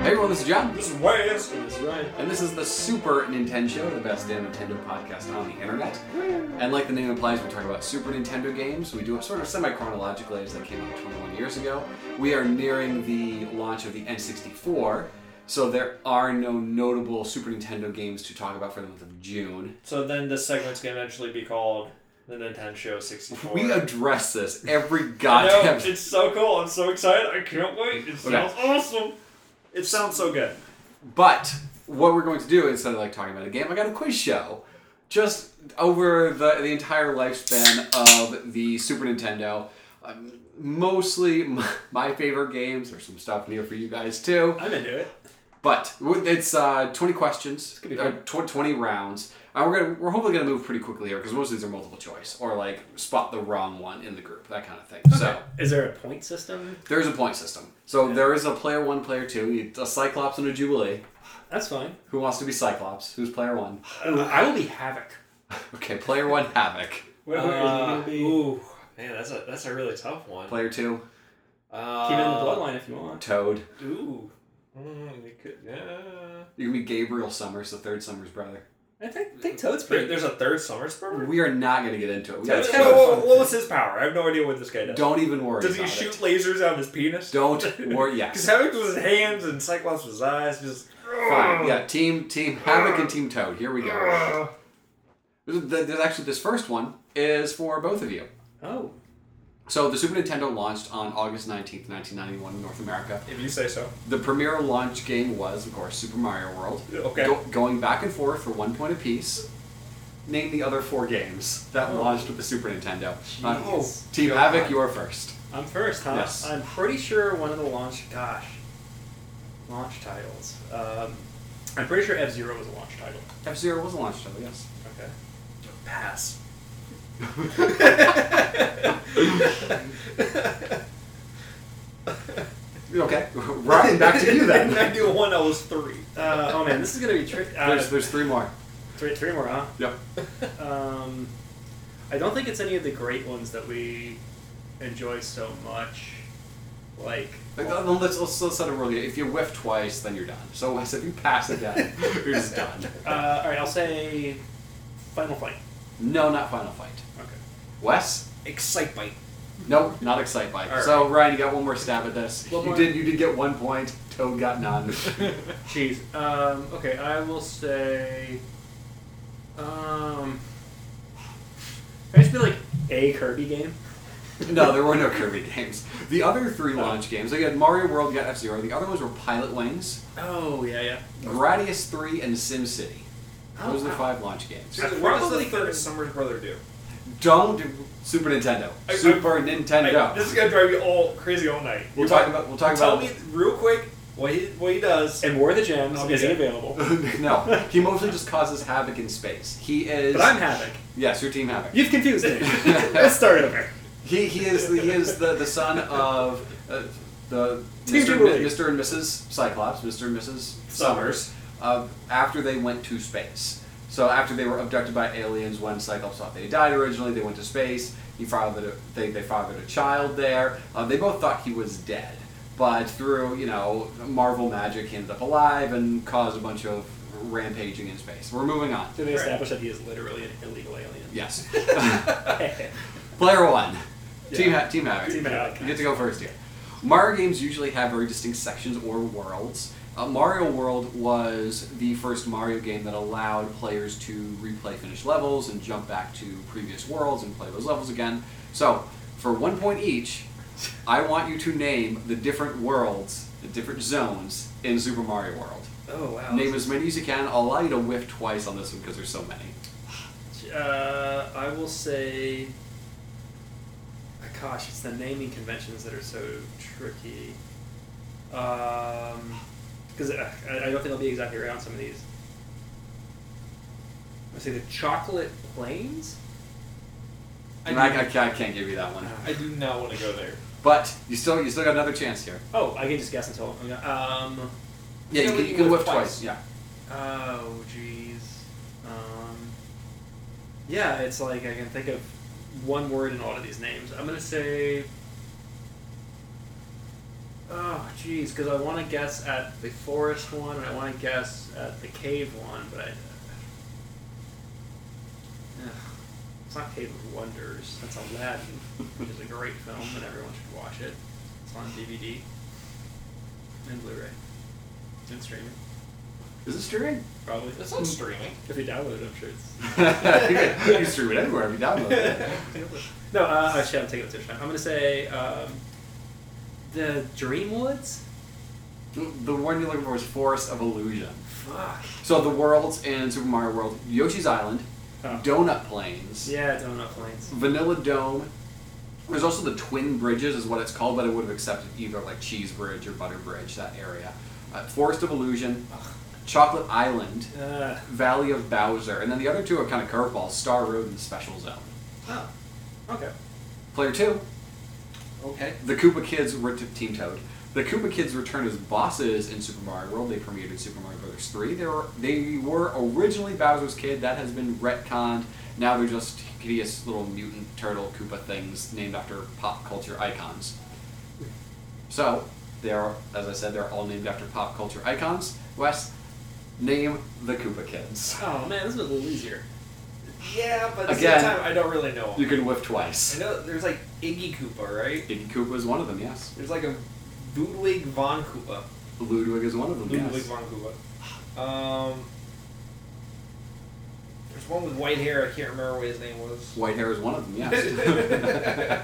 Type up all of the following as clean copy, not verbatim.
Hey everyone, this is John. This is Wes. And this is Ryan. And this is the Super Nintendo Show, the best damn Nintendo podcast on the internet. And like the name implies, we talk about Super Nintendo games. We do it sort of semi-chronologically as they came out 21 years ago. We are nearing the launch of the N64, so there are no notable Super Nintendo games to talk about for the month of June. So then this segment's going to eventually be called the Nintendo Show 64. We address this every I know, goddamn... it's so cool. I'm so excited. I can't wait. It sounds awesome. It sounds so good. But what we're going to do, instead of like talking about a game, I got a quiz show. Just over the entire lifespan of the Super Nintendo. Mostly my favorite games. There's some stuff here for you guys too. I'm into it. But it's 20 questions, It's gonna be fun. 20 rounds. We're hopefully going to move pretty quickly here because most of these are multiple choice or like spot the wrong one in the group, that kind of thing. Okay. So Is there a point system? there's a point system. So there is a player 1, player 2, a Cyclops and a Jubilee. That's fine. Who wants to be Cyclops? Who's player 1? I will be Havoc. Okay, player 1, Havoc. Ooh, man, that's a really tough one. Player 2, Keep it in the bloodline if you want. Toad. Ooh. You could, yeah. You can be Gabriel Summers, the third Summers brother. I think Toad's pretty. There's a third Summers brother? We are not going to get into it. We Toad's gotta- kind of What fun. was his power? I have no idea what this guy does. Don't even worry Does he about shoot it. lasers out of his penis? Don't worry. Because Yes. Havoc was his hands and Cyclops was his eyes. Just Fine. Yeah, team Havoc and Team Toad. Here we go. There's actually, this first one is for both of you. Oh. So the Super Nintendo launched on August 19th, 1991 in North America. If you say so. The premier launch game was, of course, Super Mario World. Okay. Going back and forth for 1 point apiece. Name the other 4 games that launched with the Super Nintendo. Jeez. Team God. Havoc, you are first. I'm first, huh? Yes. I'm pretty sure one of the launch titles. I'm pretty sure F-Zero was a launch title. F-Zero was a launch title, yes. Okay. Pass. Okay, right, back to you In then. 91, I was 3. Oh man, this is gonna be tricky. There's 3 more. Three more, huh? Yep. I don't think it's any of the great ones that we enjoy so much. Like, Let's set a rule. If you whiff twice, then you're done. So if you pass again, you're just done. all right, I'll say Final Fight. No, not Final Fight. Okay. Wes? Excitebite. No, not Excitebike. All So Ryan, you got one more stab at this. One You more. did get 1 point. Toad got none. Jeez. Okay, I will say. Can I just be like a Kirby game? No, there were no Kirby games. The other 3 launch games, you had Mario World, you got F-Zero. The other ones were Pilot Wings, Oh yeah. Gradius 3, and SimCity. Those are the wow. 5 launch games. What does probably the third could- Summers brother do? Don't do Super Nintendo. Super Nintendo. This is gonna drive you all crazy all night. We'll talk about. Tell me real quick what he does. And War of the Gems Okay. isn't available. No, he mostly just causes havoc in space. He is. But I'm Havoc. Yes, you're Team Havoc. You've confused me. Let's start over. He is the son of the Team Mr. Jubilee. Mr. and Mrs. Cyclops, Mr. and Mrs. Summers, after they went to space. So after they were abducted by aliens, when Cyclops thought they died originally, they went to space. They fathered a child there. They both thought he was dead, but through Marvel magic, he ended up alive and caused a bunch of rampaging in space. We're moving on. So they established that he is literally an illegal alien. Yes. Player 1. Yeah. Team Havoc. Team Havoc. You get to go first here. Mario games usually have very distinct sections or worlds. Mario World was the first Mario game that allowed players to replay finished levels and jump back to previous worlds and play those levels again. So, for 1 point each, I want you to name the different worlds, the different zones in Super Mario World. Oh wow. Name as many as you can. I'll allow you to whiff twice on this one because there's so many. I will say. Gosh, it's the naming conventions that are so tricky. Because I don't think I'll be exactly right on some of these. Let's say the Chocolate Plains. I can't give you that one. I do not want to go there. But you still got another chance here. Oh, I can just guess until. Yeah, Yeah, you can whiff twice. Yeah. Oh, jeez. Yeah, it's like I can think of one word in all of these names. I'm gonna say Oh, jeez, because I want to guess at the forest one, and I want to guess at the cave one, but Ugh. It's not Cave of Wonders. That's Aladdin, which is a great film, and everyone should watch it. It's on DVD and Blu-ray and streaming. Is it streaming? Probably. It's not streaming. If you download it, I'm sure it's. You can stream it anywhere if you download it. No, actually, I'm taking it to time. I'm going to say the Dreamwoods? The one you're looking for is Forest of Illusion. Fuck. So the worlds in Super Mario World: Yoshi's Island, Donut Plains, Yeah, Donut Plains. Vanilla Dome. There's also the Twin Bridges, is what it's called, but it would have accepted either like Cheese Bridge or Butter Bridge, that area. Forest of Illusion, Chocolate Island, Valley of Bowser, and then the other two are kind of curveballs: Star Road and Special Zone. Oh, okay. Player 2. Okay. The Koopa Kids were Team Toad. The Koopa Kids return as bosses in Super Mario World. They premiered in Super Mario Bros. 3. They were originally Bowser's kid. That has been retconned. Now they're just hideous little mutant turtle Koopa things named after pop culture icons. So, as I said, they're all named after pop culture icons. Wes, name the Koopa Kids. Oh man, this was a little easier. Yeah, but at the Again, same time, I don't really know. You can whiff twice. I know there's like Iggy Koopa, right? Iggy Koopa is one of them, yes. There's like a Ludwig von Koopa. Ludwig is one of them, Ludwig yes. von Koopa. There's one with white hair. I can't remember what his name was. White hair is one of them, yes.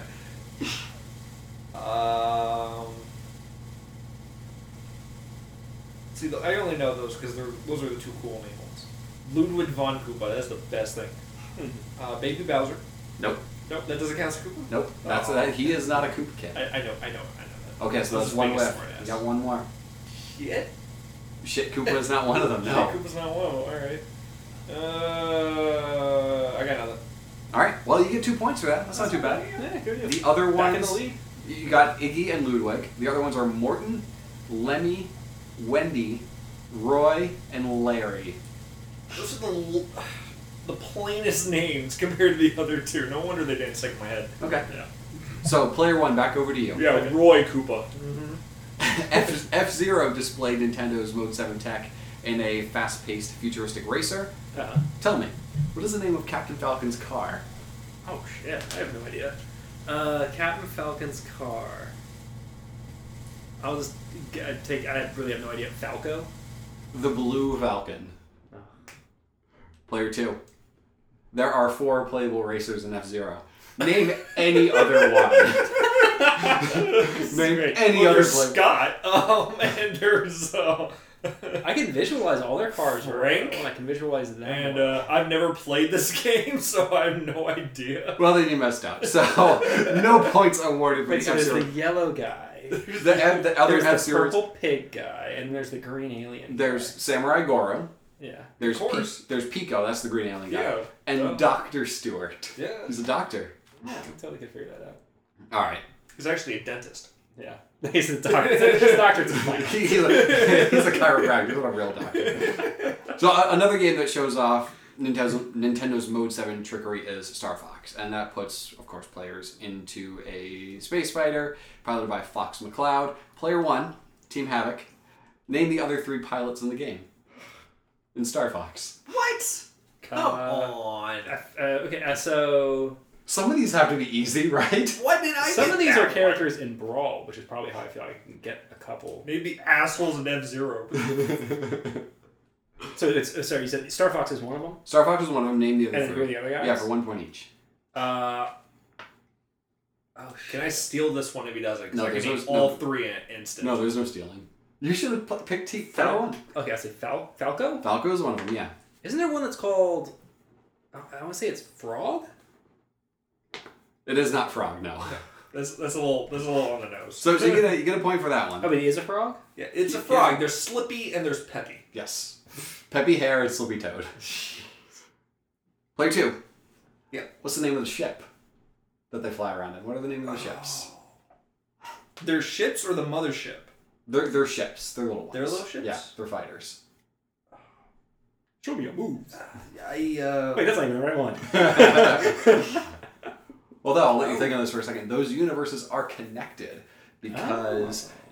See, I only know those because those are the two cool name ones. Ludwig von Koopa. That's the best thing. Baby Bowser. Nope. Nope, that doesn't count as a Koopa. Nope. That's that. He is not a Koopa Kid. I know that. Okay, so that's one left. You got one more. Shit. Shit, Koopa is not one of them. No. Shit, Koopa's not one of them. All right. I got nothing. All right. Well, you get 2 points for that. That's not too bad. Yeah, good. The other ones. Back in the lead. You got Iggy and Ludwig. The other ones are Morton, Lemmy, Wendy, Roy, and Larry. Those are the plainest names compared to the other two. No wonder they didn't stick in my head. Okay. Yeah. So, player 1, back over to you. Yeah, Okay. Roy Koopa. F-Zero displayed Nintendo's Mode 7 tech in a fast-paced, futuristic racer. Tell me, what is the name of Captain Falcon's car? Oh shit, I have no idea. Captain Falcon's car. I'll just I really have no idea. Falco? The Blue Falcon. Oh. Player 2. There are 4 playable racers in F-Zero. Name any other one. Name any other There's Scott. And there's I can visualize all their cars. Frank? I can visualize them. and I've never played this game, so I have no idea. Well, then you messed up. So, no points awarded for Wait, the so there's F-Zero. the yellow guy. The other There's the F-Zero. purple pig guy, and there's the green alien There's guy. Samurai Goro. Yeah. There's Of course. There's Pico. That's the green alien guy. Yeah. And Duh. Dr. Stewart. Yeah. He's a doctor. Yeah, I totally could figure that out. All right. He's actually a dentist. Yeah. He's a doctor. He's a doctor. It's fine. he's a chiropractor. He's not a real doctor. So another game that shows off Nintendo's Mode 7 trickery is Star Fox, and that puts, of course, players into a space fighter piloted by Fox McCloud. Player 1, Team Havoc. Name the other 3 pilots in the game. In Star Fox. What? Come on. So Some of these have to be easy, right? Why did I some get of these that are one? characters in Brawl, which is probably how I feel I can get a couple. Maybe assholes in F-Zero. So it's sorry, you said Star Fox is one of them. Star Fox is one of them. Name the other And 3. who are the other guys? Yeah, for 1 point each. Oh, Can I steal this one if he doesn't? Because No, I can there's name no- all 3 in an instant. No, there's no stealing. You should have picked Player 1. okay, I say Falco. Falco is one of them, yeah. Isn't there one that's called? I want to say it's Frog. It is not Frog, no. That's a little on the nose. So you get a point for that one. Oh, but he is a frog. Yeah, it's a frog. There's Slippy and there's Peppy. Yes. Peppy Hair and Slippy Toad. Player 2. Yeah. What's the name of the ship that they fly around in? What are the name of the ships? They're ships or the mothership? They're ships. They're little ones. They're little ships? Yeah, they're fighters. Show me a move. Wait, Wait, that's not even the right one. Well, though, I'll let you think on this for a second. Those universes are connected because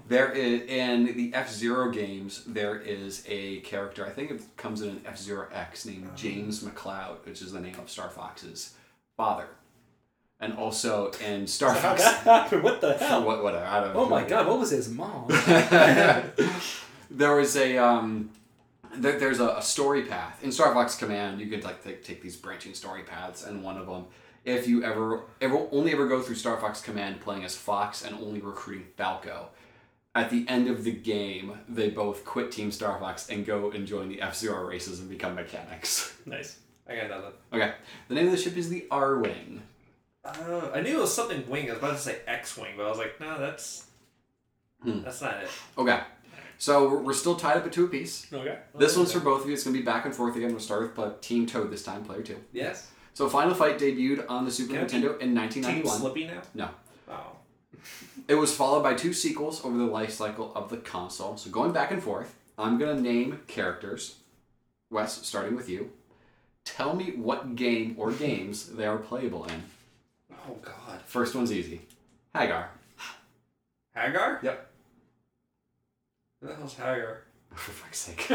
There is in the F-Zero games. There is a character. I think it comes in an F-Zero X named James McCloud, which is the name of Star Fox's father, and also in Star So how Fox. that happened? What the hell? Whatever. I don't know. Oh my god, what was his mom? There was a there's a story path in Star Fox Command. You could like take these branching story paths, and one of them, if you ever go through Star Fox Command playing as Fox and only recruiting Falco, at the end of the game they both quit Team Star Fox and go and join the F-Zero races and become mechanics. Nice. I got nothing. Okay, the name of the ship is the R-Wing. I knew it was something wing. I was about to say X-wing, but I was like, no, that's not it. Okay, so we're still tied up at 2 apiece. Okay. This one's for both of you. It's going to be back and forth again. We'll start with Team Toad this time, player 2. Yes. So Final Fight debuted on the Super Can I Nintendo in Team 1991. Slippy now? No. Oh. It was followed by 2 sequels over the life cycle of the console. So going back and forth, I'm going to name characters. Wes, starting with you. Tell me what game or games they are playable in. Oh, God. First one's easy. Hagar. Hagar? Yep. Who the hell's Hagar? For fuck's sake.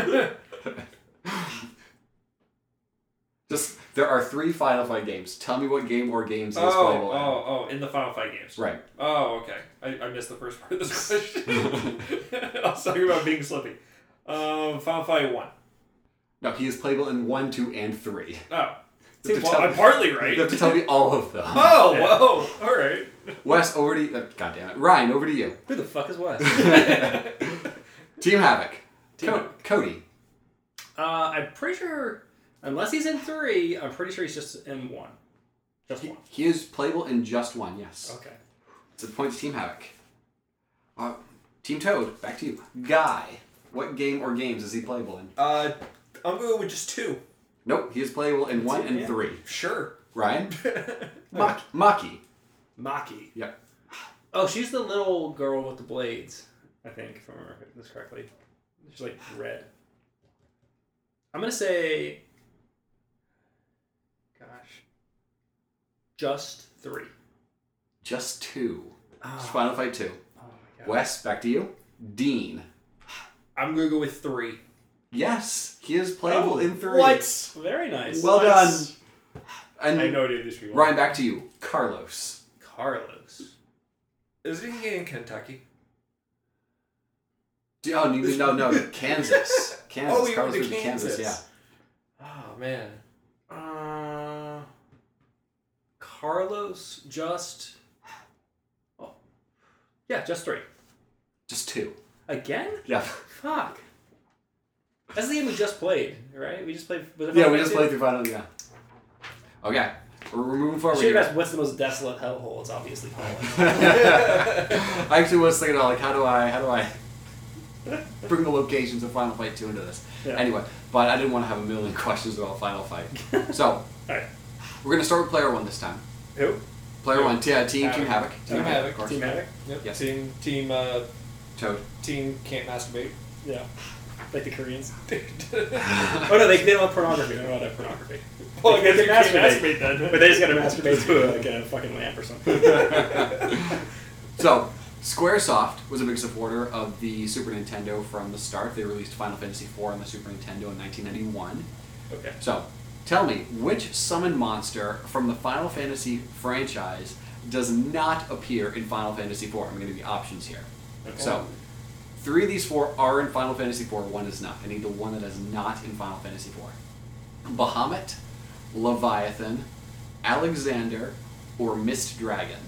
There are 3 Final Fight games. Tell me what game or games it is playable in. In the Final Fight games. Right. Oh, okay. I missed the first part of this question. I was talking about being Slippy. Final Fight 1. No, he is playable in 1, 2, and 3. Oh. You have to Well, tell- I'm partly right. You have to tell me all of them. Oh, whoa. All right. Wes, over to you. God damn it. Ryan, over to you. Who the fuck is Wes? Team Havoc. Team Havoc. Cody. I'm pretty sure, unless he's in 3, I'm pretty sure he's just in 1. Just 1. He is playable in just 1, yes. Okay. It's a point to Team Havoc. Team Toad, back to you. Guy. What game or games is he playable in? I'm going with just 2. Nope, he is playable in 1 and 3. Sure. Ryan? Maki. Maki. Yep. Oh, she's the little girl with the blades, I think, if I remember this correctly. She's like red. I'm going to say... Gosh. Just 3. Just 2. Oh. Final Fight 2. Oh my god. Wes, back to you. Dean. I'm going to go with 3. Yes, he is playable in 3. What? Very nice. Well done. And I had no idea this was Ryan, back to you. Carlos. Carlos. Is he in Kentucky? Oh, no, Kansas. Kansas. Oh, you Carlos went to moved to Kansas, yeah. Oh, man. Carlos just... Oh. Yeah, just 3. Just 2. Again? Yeah. Fuck. That's the game we just played, right? We just played... Was it Yeah, Final we just Fantasy? played through Final, yeah. Okay, we're moving forward Should here. have asked what's the most desolate hellhole? It's obviously Holland. I actually was thinking, like, how do I bring the locations of Final Fight 2 into this? Yeah. Anyway, but I didn't want to have a million questions about Final Fight. So, Alright. we're going to start with player 1 this time. Who? Player 1, Team Havoc. Team Havoc. Of course. Team Havoc? Yep. Yes. Team Toad. can't masturbate. Yeah. Like the Koreans. Oh no, they don't have pornography. They don't have pornography. Well, I they guess can you can't masturbate, masturbate then. but they just gotta masturbate to like a fucking lamp or something. So, Squaresoft was a big supporter of the Super Nintendo from the start. They released Final Fantasy IV on the Super Nintendo in 1991. Okay. So, tell me, which summon monster from the Final Fantasy franchise does not appear in Final Fantasy IV? I'm going to give you options here. Okay. So, 3 of these 4 are in Final Fantasy IV, 1 is not. I need the one that is not in Final Fantasy IV. Bahamut, Leviathan, Alexander, or Mist Dragon?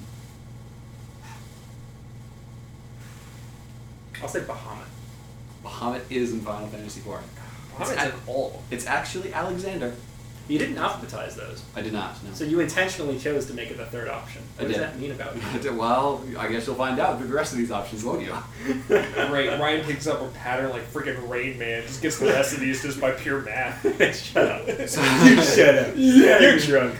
I'll say Bahamut. Bahamut is in Final Fantasy IV. Bahamut's in all. It's actually Alexander. You didn't alphabetize those, I did not, no. so you intentionally chose to make it the third option. What I does did. that mean about you? Well, I guess you'll find out through the rest of these options, won't you? Right, Ryan picks up a pattern like freaking Rain Man, just gets the rest of these just by pure math. Shut up. So, You shut up. You're drunk.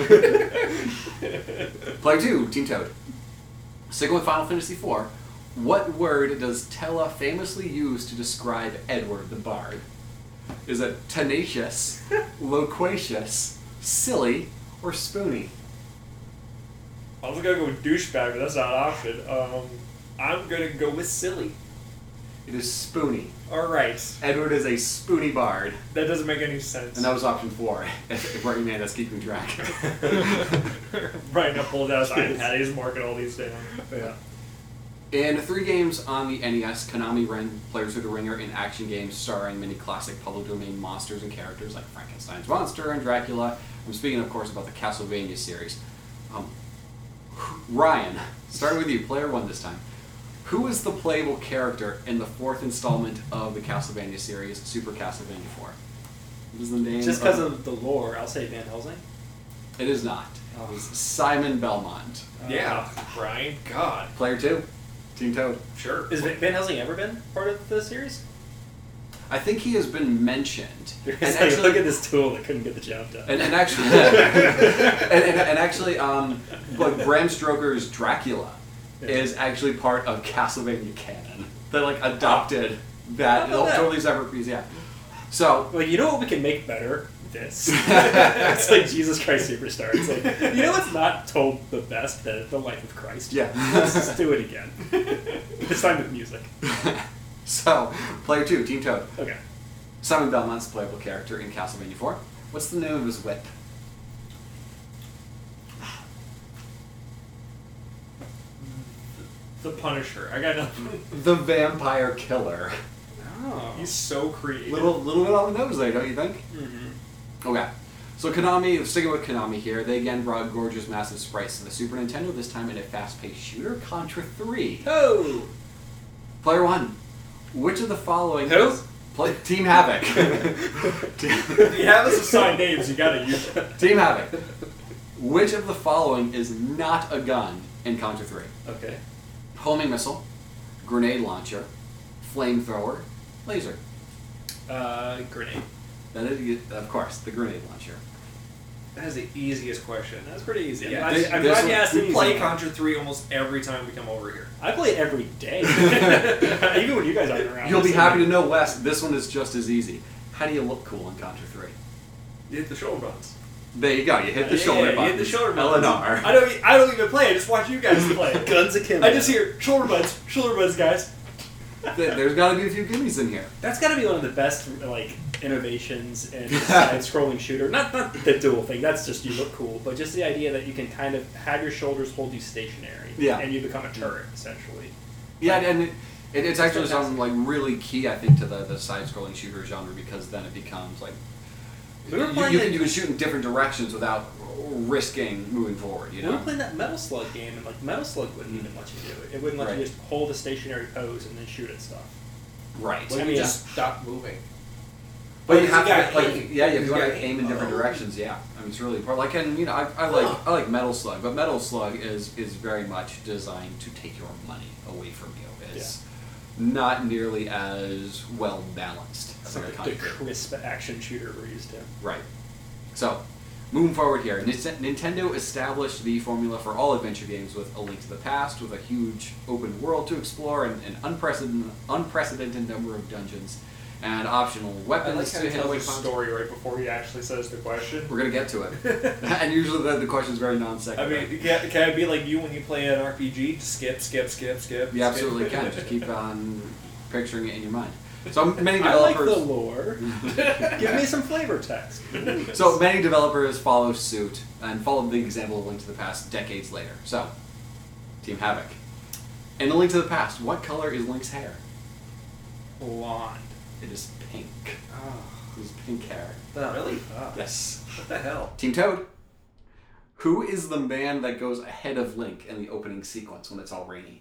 Player 2, Team Toad. Sticking with Final Fantasy IV, what word does Tella famously use to describe Edward the Bard? Is it tenacious, loquacious, silly, or spoony? I was gonna go with douchebag, but that's not an option. I'm gonna go with silly. It is Spoony. All right, Edward is a Spoony bard. that doesn't make any sense. And that was option 4. If Working Man that's keeping track. Brian pulled out his iPad. He's marking all these down. Yeah. In 3 games on the NES, Konami ran players through the ringer in action games starring many classic public domain monsters and characters like Frankenstein's monster and Dracula. I'm speaking, of course, about the Castlevania series. Ryan, starting with you, player 1 this time. Who is the playable character in the 4th installment of the Castlevania series, Super Castlevania 4? What is the name? Just because of the lore, I'll say Van Helsing. It is not. It is Simon Belmont. Yeah, Brian. God. Player 2, Team Toad. Sure. Is Van Helsing ever been part of the series? I think he has been mentioned. It's like, look at this tool that couldn't get the job done. And actually, like Bram Stoker's Dracula is actually part of Castlevania canon. They like adopted that totally separate piece. Yeah. So Like, you know what we can make better? This. It's like Jesus Christ Superstar. It's like, you know what's not told the best? The Life of Christ. yeah. Let's just do it again. This time with music. So player 2, Team Toad. Okay. Simon Belmont's playable character in Castlevania 4. What's the name of his whip? The Punisher. I got nothing. The Vampire Killer. Oh. He's so creative. Little bit on the nose there, don't you think? Mm-hmm. Okay. So Konami, sticking with Konami here, they again brought gorgeous, massive sprites to the Super Nintendo, this time in a fast-paced shooter, Contra 3. Oh! Player 1, which of the following... Who? Team Havoc. If you have us assigned names, you gotta use them. Team Havoc. Which of the following is not a gun in Contra 3? Okay. Homing missile, grenade launcher, flamethrower, laser. Grenade. That is, of course, the grenade launcher. That is the easiest question. That's pretty easy. Yeah, I'm this glad one- you asked We me. play Contra 3 almost every time we come over here. I play it every day. Even when you guys aren't around. You'll be happy to know, Wes, this one is just as easy. How do you look cool in Contra 3? You hit the shoulder buttons. There you go, you hit the shoulder You button. hit the shoulder buttons. Eleanor. I don't even play. I just watch you guys play. Guns akimbo. I just hear shoulder buttons, guys. There's got to be a few gimmies in here. That's got to be one of the best like innovations in a side-scrolling shooter. Not the dual thing. That's just you look cool, but just the idea that you can kind of have your shoulders hold you stationary, Yeah. and you become a turret essentially. Yeah, and it's actually something like really key, I think, to the side-scrolling shooter genre, because then it becomes like We were playing you can shoot in different directions without risking moving forward. You We were know. playing that Metal Slug game, and like Metal Slug wouldn't even let you do it. It wouldn't let Right. you just hold a stationary pose and then shoot at stuff. Right. Well, I you mean, just stop moving. But you Because have you to gotta like aim. yeah, you You got to gotta aim in aim. different directions. Yeah, I mean it's really important. Like, and you know, I like Metal Slug, but Metal Slug is very much designed to take your money away from you. It's not nearly as well balanced as like a The Contra. crisp action shooter we're used to. Right. So, moving forward here, Nintendo established the formula for all adventure games with A Link to the Past, with a huge open world to explore and an unprecedented number of dungeons and optional I weapons like how to he hit away tells a from. story right before he actually says the question. We're gonna get to it, and usually the question is very non-sequitur. I mean, can I be like you when you play an RPG? Just skip. You absolutely can. Just keep on picturing it in your mind. So many I like developers. the lore. Give me some flavor text. So many developers follow suit and follow the example of Link to the Past decades later. So, Team Havoc. In A Link to the Past, what color is Link's hair? Blonde. It is pink. Oh, It is pink hair. really? Yes. What the hell? Team Toad. Who is the man that goes ahead of Link in the opening sequence when it's all rainy?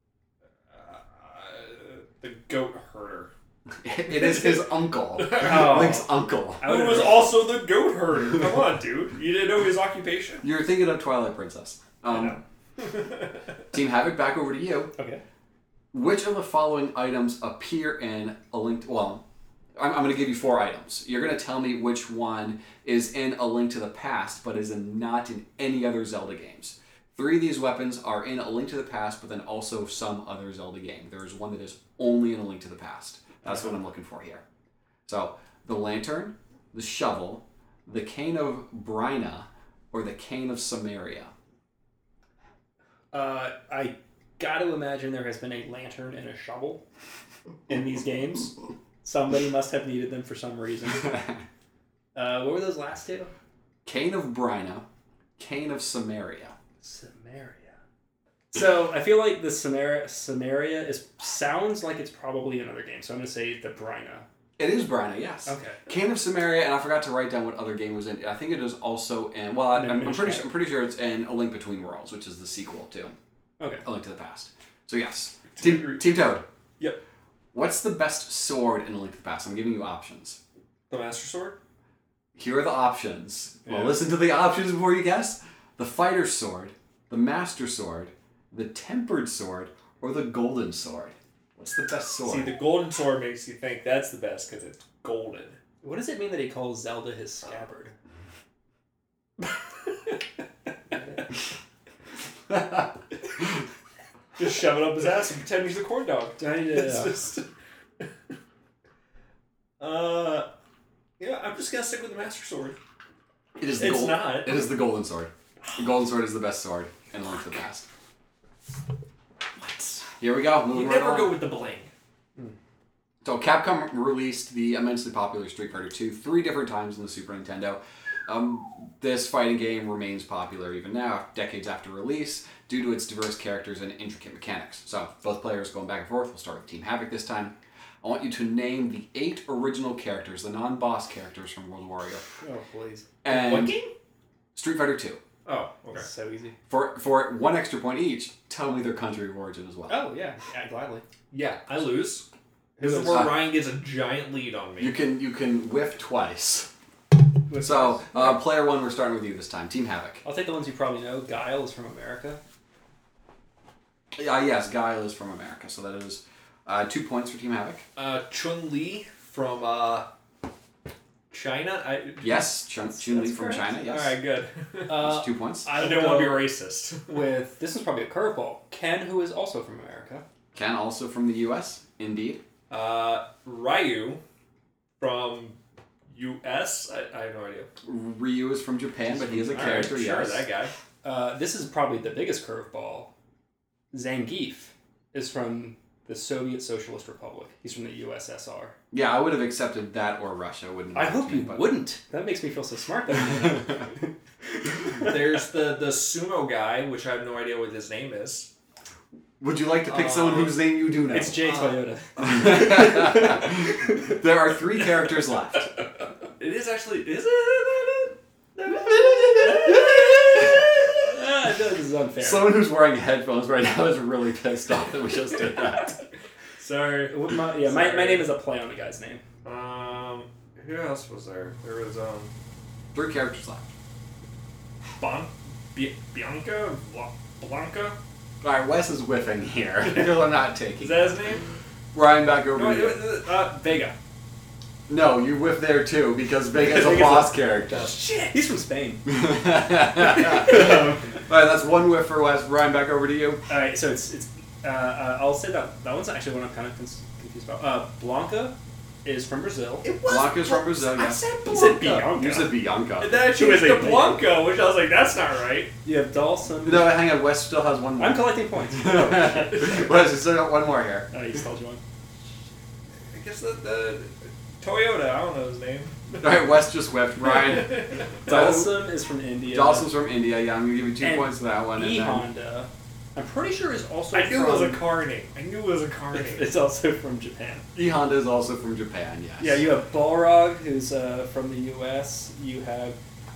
The goat herder. It is his uncle. Oh. Link's uncle. Who was also the goat herder? Come on, dude. You didn't know his occupation? You're thinking of Twilight Princess. Team Havoc, back over to you. Okay. Which of the following items appear in A Link to... Well, I'm going to give you 4 items. You're going to tell me which one is in A Link to the Past, but is not in any other Zelda games. 3 of these weapons are in A Link to the Past, but then also some other Zelda game. There is one that is only in A Link to the Past. That's what I'm looking for here. So, the lantern, the shovel, the cane of Bryna, or the cane of Samaria. I got to imagine there has been a lantern and a shovel in these games. Somebody must have needed them for some reason. What were those last two? Kane of Bryna, Kane of Samaria. Samaria. So I feel like the Samaria sounds like it's probably another game. So I'm going to say the Bryna. It is Bryna, yes. Okay. Kane of Samaria, and I forgot to write down what other game was in. I think it is also in. Well, I'm pretty sure it's in A Link Between Worlds, which is the sequel to Okay. A Link to the Past. So yes, Team Toad. Yep. What's the best sword in A Link to the Past? I'm giving you options. The Master Sword? Here are the options. Yeah. Well, listen to the options before you guess. The Fighter's Sword, the Master Sword, the Tempered Sword, or the Golden Sword. What's the best sword? See, the Golden Sword makes you think that's the best because it's golden. What does it mean that he calls Zelda his scabbard? Just shove it up his ass and pretend he's a corn dog. Do I need It's to... just... yeah, I'm just gonna stick with the Master Sword. It is the It's not. It is the Golden Sword. The Golden Sword is the best sword in A Link to the Past. What? Here we go. You Moving right never on. go with the bling. So Capcom released the immensely popular Street Fighter II 3 different times on the Super Nintendo. This fighting game remains popular even now, decades after release, due to its diverse characters and intricate mechanics. So both players going back and forth. We'll start with Team Havoc this time. I want you to name the 8 original characters, the non-boss characters from World Warrior. Oh, please. And What game? Street Fighter 2. Oh, okay. So easy. For 1 extra point each, tell me their country of origin as well. Oh, yeah. Yeah, gladly. Yeah, I lose. Who This is is where that? Ryan gets a giant lead on me. You can whiff twice. So, player 1, we're starting with you this time. Team Havoc. I'll take the ones you probably know. Guile is from America. Yes, Guile is from America, so that is 2 points for Team Havoc. Chun-Li from China. Yes, Chun-Li from correct. China, yes. Alright, good. That's 2 points. I will didn't want to be go racist. with... This is probably a curveball. Ken, who is also from America. Ken, also from the U.S., indeed. Ryu from U.S. I have no idea. Ryu is from Japan, but he is a character, Sure, yes. that guy. This is probably the biggest curveball. Zangief is from the Soviet Socialist Republic. He's from the USSR. Yeah, I would have accepted that or Russia. Wouldn't I have hope to me, you but- wouldn't. That makes me feel so smart. There's the sumo guy, which I have no idea what his name is. Would you like to pick someone whose name you do know? It's Jay Toyota. There are 3 characters left. It is actually... Is it? I feel like this is unfair. Someone who's wearing headphones right now is really pissed off that we just did that. Sorry. My name is a play on the guy's name. Who else was there? There was 3 characters left. Bianca? Blanca? Alright, Wes is whiffing here. Because I'm not taking Is that his name? Ryan, back over No, to you. Vega. No, you whiff there too, because Vega's a boss character. Shit! He's from Spain. Alright, that's 1 whiff for Wes. Ryan, back over to you. All right, so it's I'll say that one's actually one I'm kind of confused about. Blanca is from Brazil. It was Blanca's from Brazil, I yes. said You said Blanca. Bianca. You said Bianca. And then I She was changed a to lady. Blanca, which I was like, that's not right. You have Dawson. No, hang on, Wes still has 1 more. I'm collecting points. Wes, you still got 1 more here. He just told you one. I guess the Toyota, I don't know his name. Alright, Wes just whiffed. Ryan. Dawson is from India. Dawson's from India, yeah, I'm going to give you 2 And points for that one. E And then, Honda. I'm pretty sure is also I knew from... it was a car name. I knew it was a car name. It's also from Japan. E Honda is also from Japan, yes. Yeah, you have Balrog, who's from the U.S. You have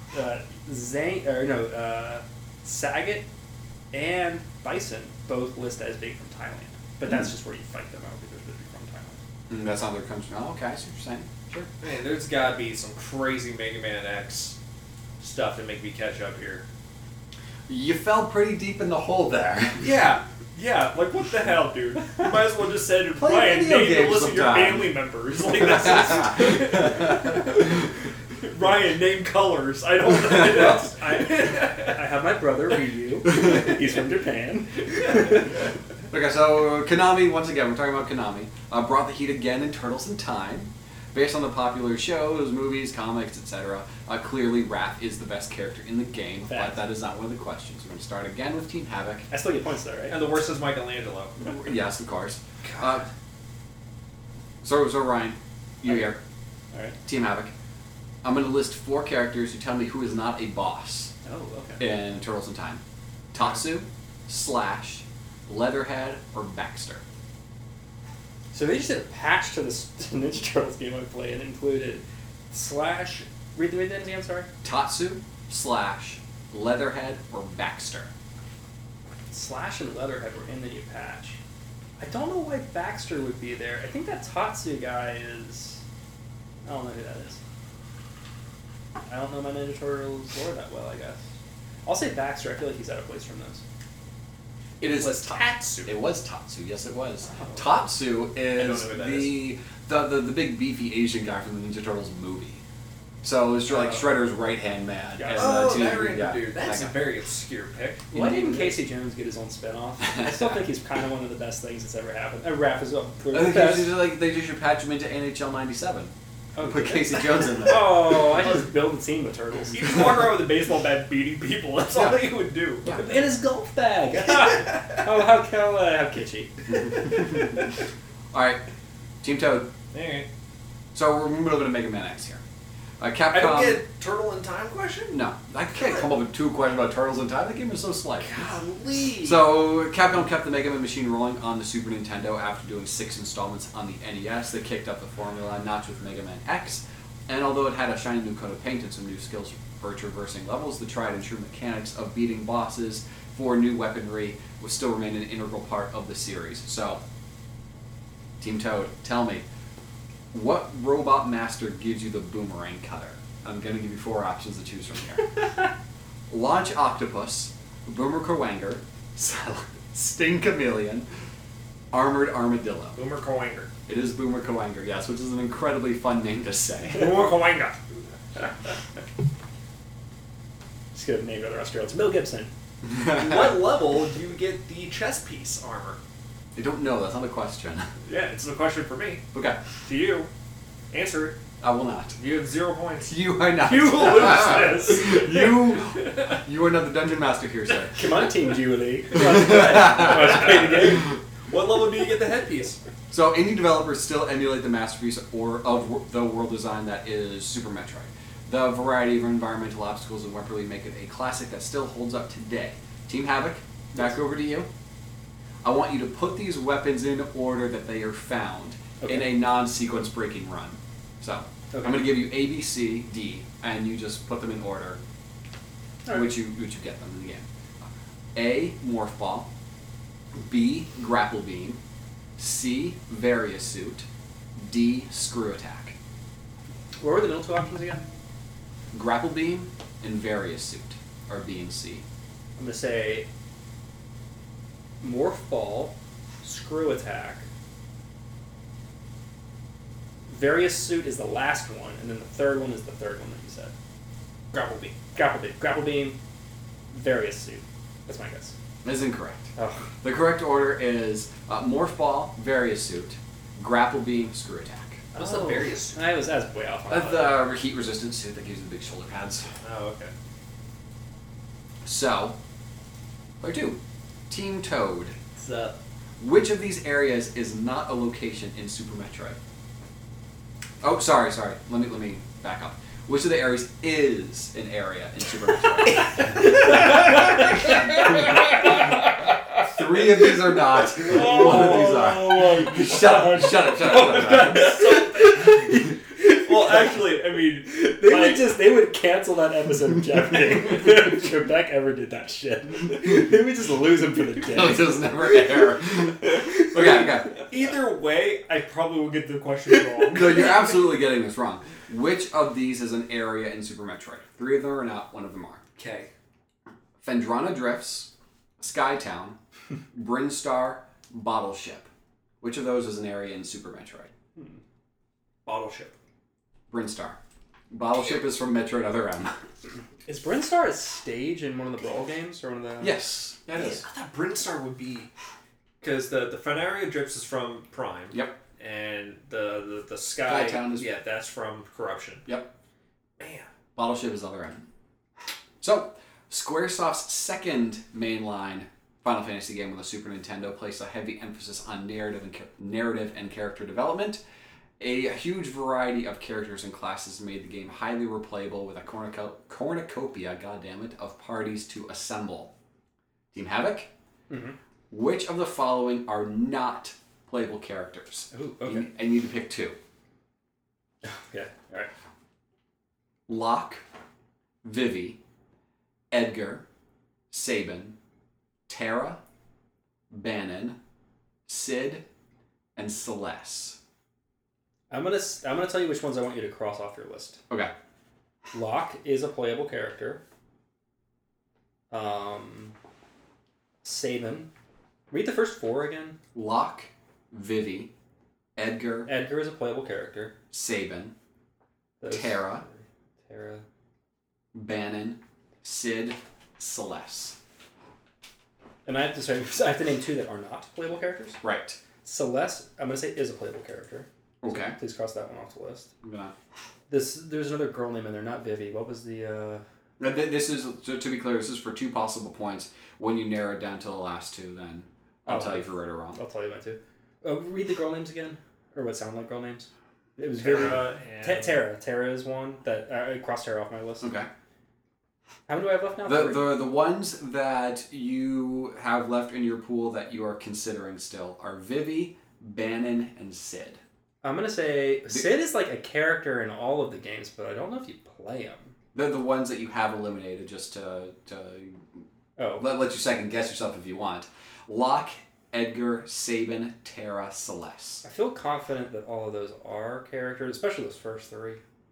Sagat and Bison, both listed as being from Thailand. But that's just where you fight them out because they're from Thailand. That's not their country. Oh, okay, I see what you're saying. Sure. Man, there's gotta be some crazy Mega Man X stuff to make me catch up here. You fell pretty deep in the hole there. Yeah, like what the hell, dude? You might as well just said, Play Ryan, video name the games list of your sometime." family members. Like, this is... Ryan, name colors. I don't know. I have my brother, Ryu. He's from Japan. Okay, so Konami, once again, we're talking about Konami, brought the heat again in Turtles in Time. Based on the popular shows, movies, comics, etc., clearly Raph is the best character in the game, Fact. but that is not one of the questions. We're going to start again with Team Havoc. I still get points though, right? And the worst is Michelangelo. Yes, of course. So Ryan, you Okay. here. Alright. Team Havoc. I'm going to list 4 characters. You tell me who is not a boss Oh, okay. in Turtles in Time. Tatsu, Slash, Leatherhead, or Baxter. So they just did a patch to this Ninja Turtles game I played and included Slash. Read the names again, sorry. Tatsu, Slash, Leatherhead, or Baxter. Slash and Leatherhead were in the new patch. I don't know why Baxter would be there. I think that Tatsu guy is. I don't know who that is. I don't know my Ninja Turtles lore that well, I guess. I'll say Baxter. I feel like he's out of place from those. It is was Tatsu. It was Tatsu. Yes, it was. Oh. Tatsu is know who that the big beefy Asian guy from the Ninja Turtles movie. So it's like Shredder's right hand man. Yeah. And, Oh, Team- that random yeah, dude. That's a that guy. very obscure pick. Why didn't Indeed. Casey Jones get his own spinoff? I still think he's kind of one of the best things that's ever happened. Raph is up. I think they should patch him into NHL '97. Oh, Put did Casey they? Jones in there. Oh, I just build a team with turtles. You just walk around with a baseball bat beating people. That's all that you would do. Yeah. In his golf bag. Oh, how kitschy. All right, Team Toad. Alright. So we're moving over to Mega Man X here. Capcom. I don't get Turtle in Time question? No, I can't come up with 2 questions about Turtles in Time. The game is so slight. Golly. So, Capcom kept the Mega Man machine rolling on the Super Nintendo after doing 6 installments on the NES. They kicked up the formula a notch with Mega Man X, and although it had a shiny new coat of paint and some new skills for traversing levels, the tried and true mechanics of beating bosses for new weaponry would still remain an integral part of the series. So, Team Toad, tell me, what robot master gives you the boomerang cutter? I'm going to give you 4 options to choose from here. Launch Octopus, Boomer Kerwanger, Sting Chameleon, Armored Armadillo. Boomer Kawanger. It is Boomer Kerwanger, yes, which is an incredibly fun name to say. Boomer Kawanga. Just gonna name other Australians. Bill Gibson. What level do you get the chess piece armor? I don't know, that's not a question. Yeah, it's a question for me. Okay, To you. Answer it. I will not. You have 0 points. You are not. You lose this. You are not the dungeon master here, sir. Come on, Team Julie. Let's play the game. What level do you get the headpiece? So, indie developers still emulate the masterpiece of the world design that is Super Metroid. The variety of environmental obstacles and weaponry make it a classic that still holds up today. Team Havoc, back over to you. I want you to put these weapons in order that they are found in a non-sequence breaking run. So, Okay. I'm going to give you A, B, C, D, and you just put them in order, Alright. which you get them in the game. A, Morph Ball. B, Grapple Beam. C, Various Suit. D, Screw Attack. What were the middle 2 options again? Grapple Beam and Various Suit are B and C. I'm gonna say Morph Ball, Screw Attack. Various Suit is the last one, and then the third one is the third one that you said. Grapple beam. Grapple Beam, Various Suit. That's my guess. That is incorrect. Oh. The correct order is Morph Ball, Various Suit, Grapple Beam, Screw Attack. What's the various suit? I was way off on That's that. the heat-resistant suit that gives you the big shoulder pads. Oh, okay. So, player 2, Team Toad. What's up? Which of these areas is not a location in Super Metroid? Oh, sorry. Let me back up. Which of the areas is an area in Super Metroid? 3 of these are not. 1 of these are. Shut up. Well, actually, I mean, They would cancel that episode of Jeopardy if Trebek ever did that shit. They would just lose him for the day. It'll just never air. Okay. either way, I probably will get the question wrong. No, you're absolutely getting this wrong. Which of these is an area in Super Metroid? 3 of them are not, 1 of them are. Okay. Phendrana Drifts, Skytown, Brinstar, Bottle Ship. Which of those is an area in Super Metroid? Bottle ship. Brinstar. Bottle Ship is from Metroid Other M. Is Brinstar a stage in one of the Brawl games or one of the? Yes, that Man, is. I thought Brinstar would be... Because the Fenaria Drips is from Prime. Yep. and the Sky Town is- that's from Corruption. Yep. Man. Battleship is other end. So, Squaresoft's second mainline Final Fantasy game on the Super Nintendo placed a heavy emphasis on narrative and character development. A huge variety of characters and classes made the game highly replayable with a cornucopia, goddammit, of parties to assemble. Team Havoc? Mm-hmm. Which of the following are not playable characters? Ooh, okay. And you need to pick two. Okay, alright. Locke, Vivi, Edgar, Sabin, Terra, Bannon, Cid, and Celeste. I'm gonna tell you which ones I want you to cross off your list. Okay. Locke is a playable character. Sabin. Read the first four again. Locke, Vivi, Edgar, Edgar is a playable character. Sabin, Those- Terra, Terra. Bannon, Cid, Celeste. And I have to name two that are not playable characters. Right. Celeste, I'm gonna say is a playable character. Okay. So please cross that one off the list. I'm gonna. There's another girl name in there, not Vivi. What was the? This is, to be clear, this is for 2 possible points. When you narrow it down to the last 2, then I'll tell you if you're right or wrong. I'll tell you mine too. Read the girl names again, or what sound like girl names. It was Terra Vivi. and... Terra. Terra is one that I crossed Terra off my list. Okay. How many do I have left now? The ones that you have left in your pool that you are considering still are Vivi, Bannon, and Cid. I'm gonna say Cid is like a character in all of the games, but I don't know if you play him. They're the ones that you have eliminated just to let you second guess yourself if you want. Locke, Edgar, Sabin, Terra, Celeste. I feel confident that all of those are characters, especially those first 3.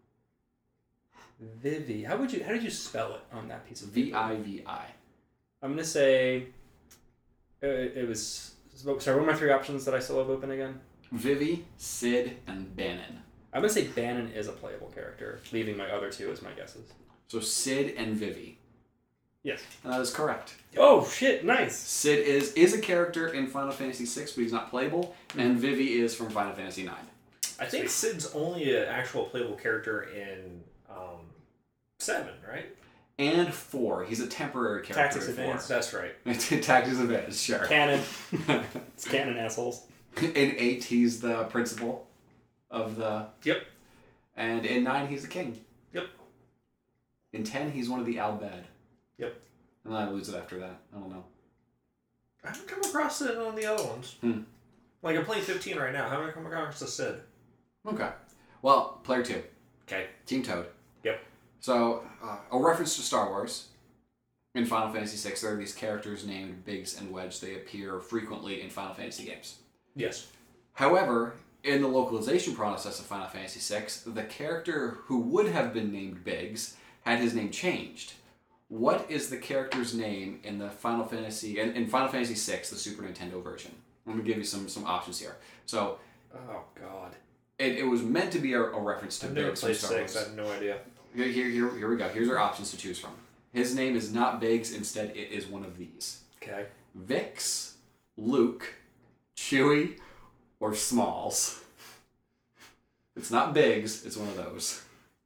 Vivi. How did you spell it on that piece of paper? Vivi. I'm gonna say it was. Sorry, what are my 3 options that I still have open again? Vivi, Cid, and Bannon. I'm gonna say Bannon is a playable character, leaving my other 2 as my guesses. So Cid and Vivi. Yes. And that is correct. Oh shit! Nice. Cid is a character in Final Fantasy VI, but he's not playable, and Vivi is from Final Fantasy IX. I think Cid's only an actual playable character in 7, right? And 4. He's a temporary character. Tactics in 4. Advanced. That's right. Tactics Advanced, sure. Canon. It's canon, assholes. In 8, he's the principal of the... Yep. And in 9, he's the king. Yep. In 10, he's one of the Albed. Yep. And then I lose it after that. I don't know. I haven't come across it on the other ones. Like, I'm playing 15 right now. How have I come across the Cid? Okay. Well, player 2. Okay. Team Toad. Yep. So, a reference to Star Wars. In Final Fantasy VI, there are these characters named Biggs and Wedge. They appear frequently in Final Fantasy games. Yes. However, in the localization process of Final Fantasy VI, the character who would have been named Biggs had his name changed. What is the character's name in the Final Fantasy in Final Fantasy VI, the Super Nintendo version? I'm gonna give you some options here. So, Oh god. it was meant to be a reference to I've never Biggs from played Star 6. I Wars. have no idea. Here we go. Here's our options to choose from. His name is not Biggs. Instead, it is one of these: Okay. Vix, Luke, Chewie, or Smalls. It's not Biggs. It's one of those.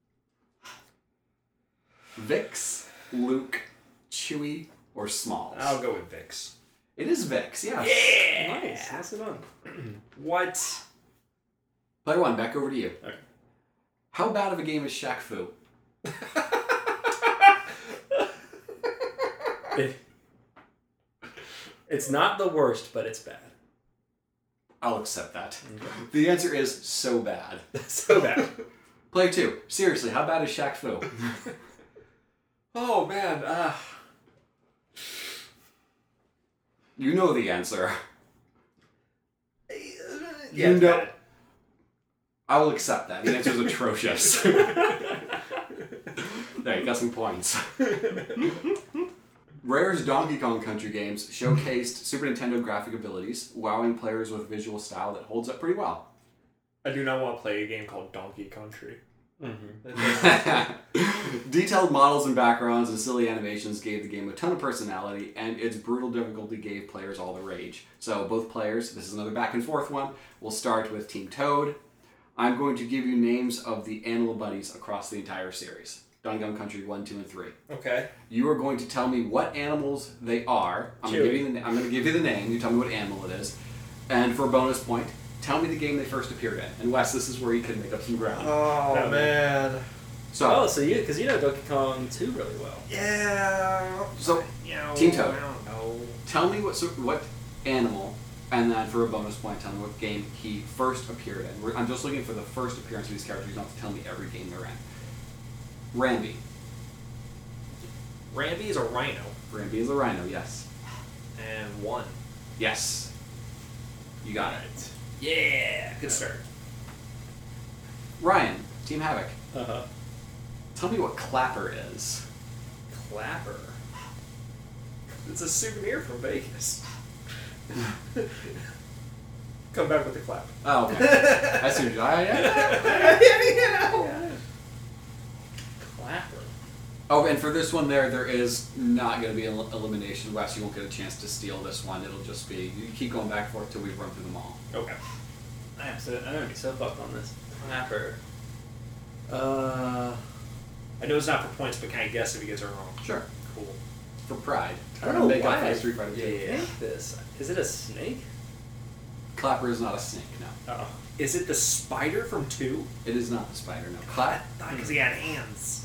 Vix, Luke, Chewie, or Smalls. I'll go with Vix. It is Vix. Yeah. Nice. Nicely done. What? Player 1, back over to you. Okay. How bad of a game is Shaq Fu? It's not the worst, but it's bad. I'll accept that. The answer is so bad. So bad. Player 2, seriously, how bad is Shaq Fu? Oh, man. You know the answer. Yeah, You it's know. bad. I will accept that. The answer is atrocious. There, you got some points. Rare's Donkey Kong Country games showcased Super Nintendo graphic abilities, wowing players with visual style that holds up pretty well. I do not want to play a game called Donkey Country. Mm-hmm. Detailed models and backgrounds and silly animations gave the game a ton of personality, and its brutal difficulty gave players all the rage. So both players, this is another back and forth one, we'll start with Team Toad. I'm going to give you names of the animal buddies across the entire series. Donkey Kong Country 1, 2, and 3. Okay. You are going to tell me what animals they are. I'm going to give you the name. You tell me what animal it is. And for a bonus point, tell me the game they first appeared in. And Wes, this is where you can make up some ground. Oh, man. So, because you know Donkey Kong 2 really well. Yeah. So, Team Toad. I don't know. Tell me what animal, and then for a bonus point, tell me what game he first appeared in. I'm just looking for the first appearance of these characters. You don't have to tell me every game they're in. Rambi. Rambi is a rhino. Rambi is a rhino, yes. And 1. Yes. You got it. Yeah. Good start. Ryan, Team Havoc. Uh-huh. Tell me what Clapper is. Clapper. It's a souvenir from Vegas. Come back with the clap. Oh, okay. I see what Yeah. Clapper. Oh, and for this one there is not going to be an elimination. Wes, you won't get a chance to steal this one. It'll just be, you keep going back and forth till we run through them all. Okay. I'm gonna be so fucked on this. Clapper. I know it's not for points, but can I guess if you guys are wrong? Sure. Cool. For pride. I don't know Make up why for Street Fighter 2. Yeah. Think this. Is it a snake? Clapper is not a snake, no. Oh. Is it the spider from 2? It is not the spider, no. Because he had hands.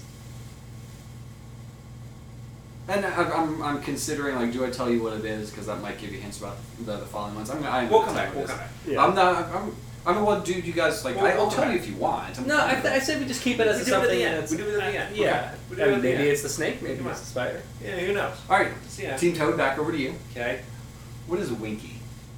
And I'm considering, like, do I tell you what it is? Because that might give you hints about the following ones. I'm We'll come back. We'll come back. Yeah. I'm not. I'm well, dude. You guys like. We'll I'll come tell you back. if you want. No, I say we just keep it as We a do it at something. the end. That's- We do it at the end. Yeah. Okay. We do it at the Maybe end. it's the snake. Maybe Come it's on. the spider. Yeah, who knows? All right, Yeah. Team Toad, back over to you. Okay. What is Winky?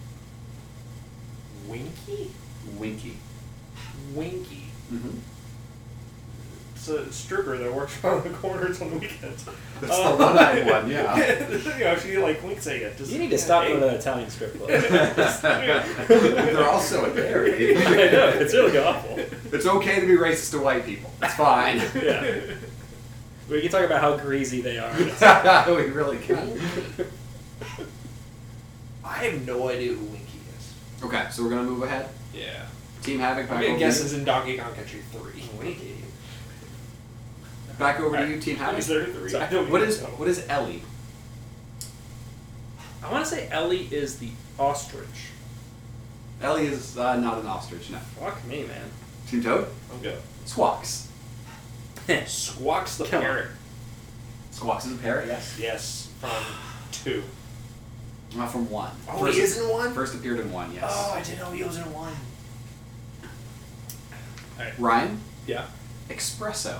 Winky? Winky. Winky. Mm-hmm. It's a stripper that works around the corners on the weekends. That's the one-eyed one, yeah. You know, she like winks at you. Just, You need to stop hey. going to an Italian strip club. They're all so hairy. I know, it's really awful. It's okay to be racist to white people. It's fine. Yeah. We can talk about how greasy they are. We really can. I have no idea who Winky is. Okay, so we're gonna move ahead. Yeah. Team Havoc, I'm back gonna over guess to it's in Donkey Kong Country 3. Winky. you. Back over to you, Team Havoc. Is there 3? So, I don't What even is know. what is Ellie? I want to say Ellie is the ostrich. Ellie is not an ostrich, no. Fuck me, man. Team Toad? I'm good. Squawks. Squawks the Come on. parrot. Squawks is a parrot, yes. Yes, from 2. Not from 1. Oh, he is in 1? First appeared in 1, yes. Oh, I didn't know he was in 1. Ryan? Yeah. Espresso.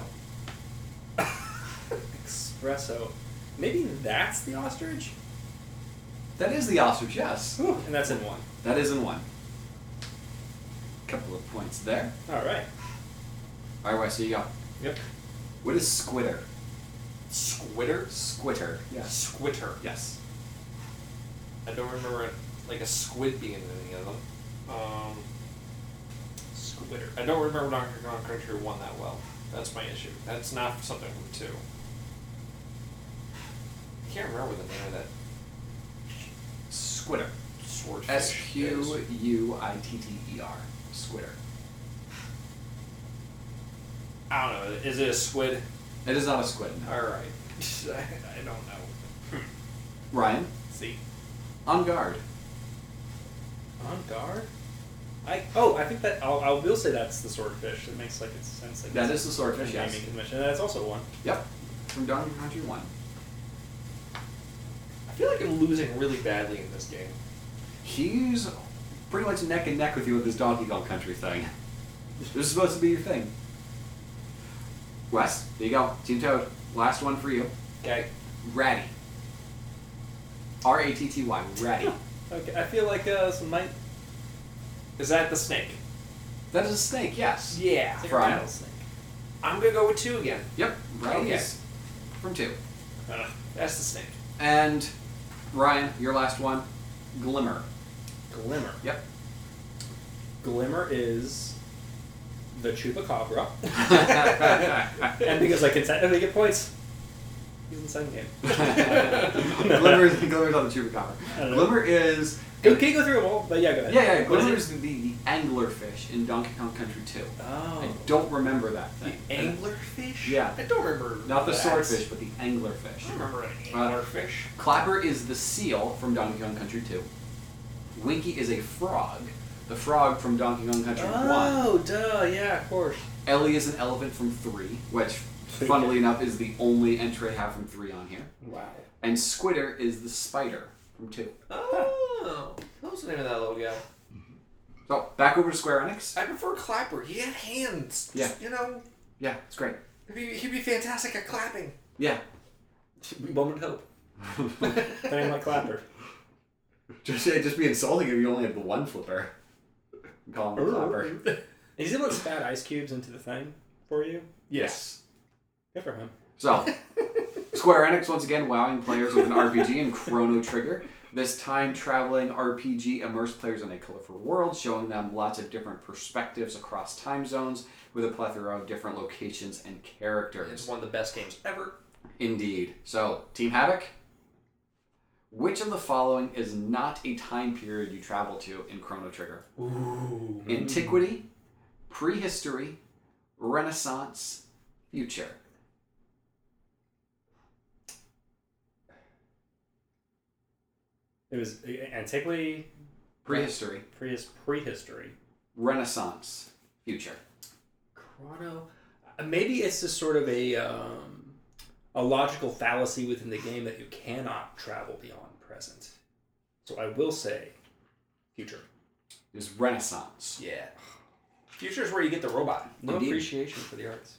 Espresso. Maybe that's the ostrich? That is the ostrich, yes. And that's in 1. That is in 1. Couple of points there. Alright. Alright, so you got. Yep. What is Squitter? Squitter? Squitter. Yes. Squitter. Yes. I don't remember like a squid being in any of them. Squitter. I don't remember Donkey Kong Country 1 that well. That's my issue. That's not something from 2. I can't remember the name of that Squitter. swordfish. Squiter. Squitter. I don't know. Is it a squid? It is not a squid. No. Alright. I don't know. Ryan? See. On guard. On guard? I think that I will say that's the swordfish. It makes like it's sense. Like That it's is the swordfish, a yes. naming convention. And that's also 1. Yep. From Donkey Kong Country 1. I feel like I'm losing really badly in this game. He's pretty much neck and neck with you with this Donkey Kong Country thing. This is supposed to be your thing. Wes, there you go. Team Toad. Last one for you. Okay. Ratty. R-A-T-T-Y. Ratty. Okay, I feel like some might. Is that the snake? That is a snake, yes. Yeah. It's like Brian. a rattlesnake. I'm gonna go with 2 again. Yep. Ratty Okay. is from 2. That's the snake. And Ryan, your last one. Glimmer. Glimmer. Yep. Glimmer is the Chupacabra. And because I can technically get points. He's in the second game. Glimmer's on the Chupacabra. I don't know. Glimmer is... Can you go through them all? But yeah, go ahead. Yeah, What is Glimmer it? is the anglerfish in Donkey Kong Country 2. Oh. I don't remember that The thing. anglerfish? Yeah. I don't remember. Not the that. swordfish, but the I anglerfish. don't remember an Uh, anglerfish. Clapper is the seal from Donkey Kong Country 2. Winky is a frog. The frog from Donkey Kong Country 1. Oh, duh, yeah, of course. Ellie is an elephant from 3, which, funnily enough, is the only entry I have from 3 on here. Wow. And Squitter is the spider from 2. Oh, what was the name of that little guy? So, back over to Square Enix. I prefer Clapper. He had hands. Yeah. You know, Yeah, it's great. he'd be fantastic at clapping. Yeah. One would hope. I am like Clapper. Just be insulting if you only have the one flipper. Call him a Clapper. Is he able to spat ice cubes into the thing for you? Yes. Good for him. So, Square Enix once again wowing players with an RPG in Chrono Trigger. This time-traveling RPG immersed players in a colorful world, showing them lots of different perspectives across time zones with a plethora of different locations and characters. It's one of the best games ever. Indeed. So, Team Havoc, which of the following is not a time period you travel to in Chrono Trigger? Ooh. Antiquity, prehistory, Renaissance, future. It was antiquity, Prehistory, prehistory. Renaissance, future. Chrono. Maybe it's just sort of a logical fallacy within the game that you cannot travel beyond present. So I will say, future. Is Renaissance. Yeah. Future's where you get the robot. No Indeed. appreciation for the arts.